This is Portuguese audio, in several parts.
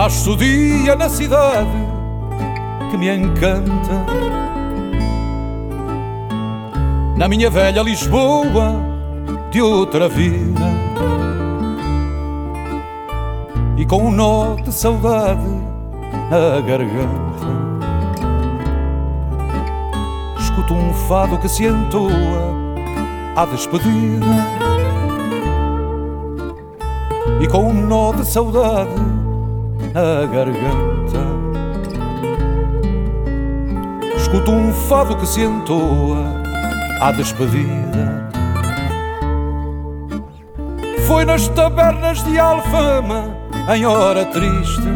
Nasce o dia na cidade que me encanta, na minha velha Lisboa de outra vida, e com um nó de saudade na garganta, escuto um fado que se entoa à despedida, e com um nó de saudade na garganta, escuto um fado que se entoa à despedida. Foi nas tabernas de Alfama, em hora triste,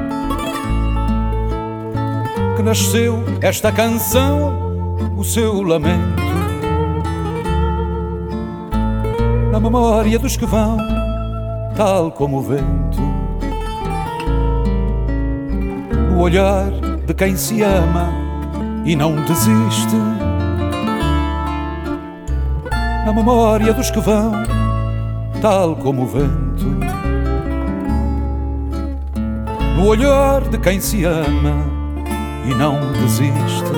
que nasceu esta canção, o seu lamento, na memória dos que vão, tal como o vento, no olhar de quem se ama e não desiste, na memória dos que vão, tal como o vento, no olhar de quem se ama e não desiste.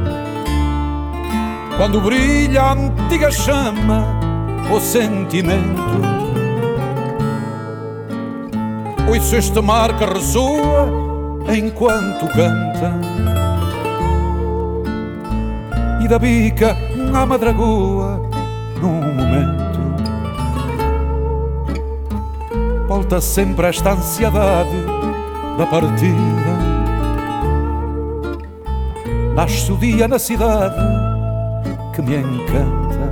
Quando brilha a antiga chama, o sentimento, ouço este mar que ressoa enquanto canta, e da bica à madragoa num momento, volta sempre esta ansiedade da partida. Nasce o dia na cidade que me encanta,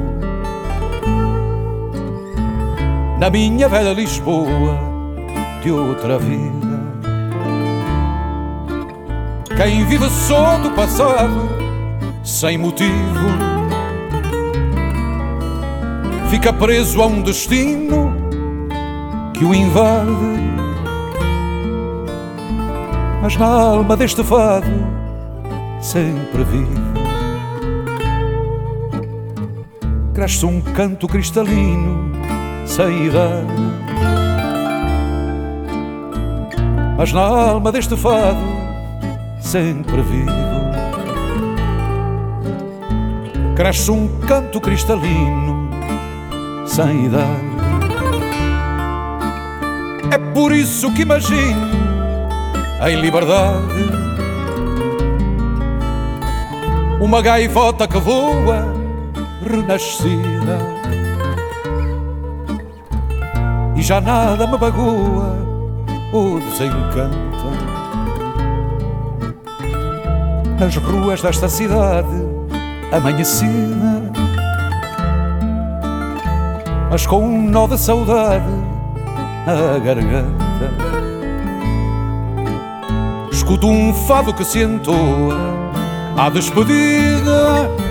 na minha velha Lisboa de outra vida. Quem vive só do passado, sem motivo, fica preso a um destino que o invade. Mas na alma deste fado sempre vive, cresce um canto cristalino sem idade. Mas na alma deste fado sempre vivo, cresce um canto cristalino sem idade. É por isso que imagino em liberdade uma gaivota que voa renascida, e já nada me magoa ou desencanta. Nas ruas desta cidade amanhecida, mas com um nó de saudade na garganta, escuto um fado que se entoa à despedida,